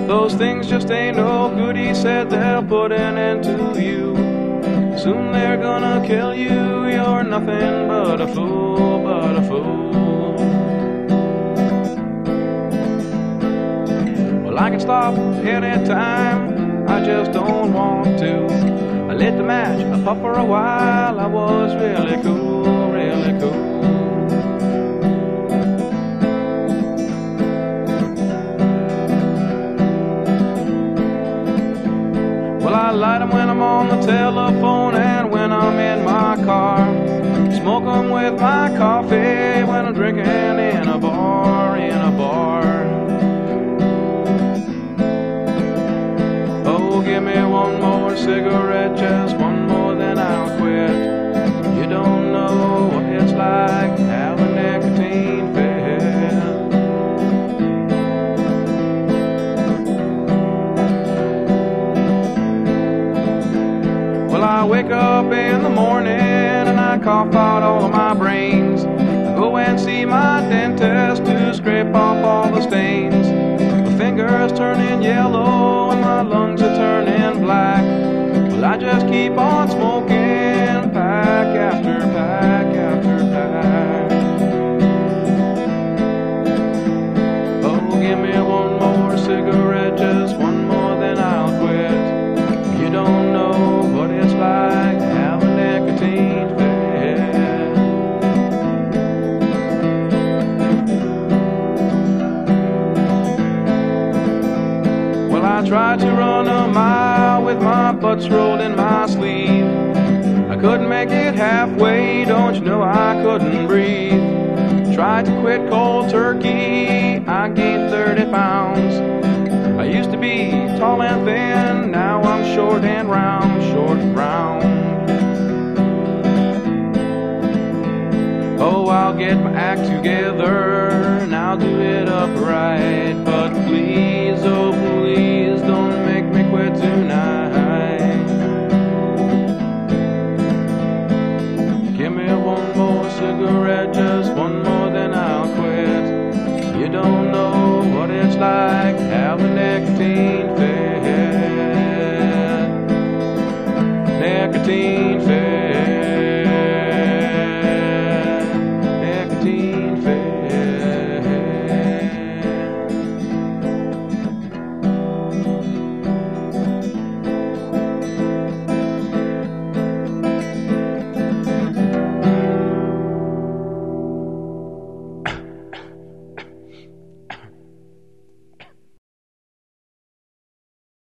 Those things just ain't no good, he said, they'll put an end to you. Soon they're gonna kill you, you're nothing but a fool, but a fool. Well, I can stop any time, I just don't want to. I lit the match, I puffed for a while, I was really cool, really cool. Well, I light 'em when I'm on the telephone and when I'm in my car. Smoke 'em with my coffee when I'm drinking in a bar, in a bar. Oh, give me one more cigarette, just one more, then I'll quit. You don't know what it's like to have a nicotine fit. Well, I wake up in the morning and I cough out all of my brains. I go and see my dentist to scrape off all the stains. My fingers turning yellow and my lungs are turning black. Well, I just keep on smoking, pack after pack after pack. Oh, give me one more cigarette, just one more, then I'll quit. You don't know what it's like to have a nicotine fit. Well, I tried to run a mile with my butts rolled in my sleeve. I couldn't make it halfway, don't you know I couldn't breathe. Tried to quit cold turkey, I gained 30 pounds. I used to be tall and thin, now I'm short and round, short and round. Oh, I'll get my act together and I'll do it upright. But please, oh please, don't make me quit tonight.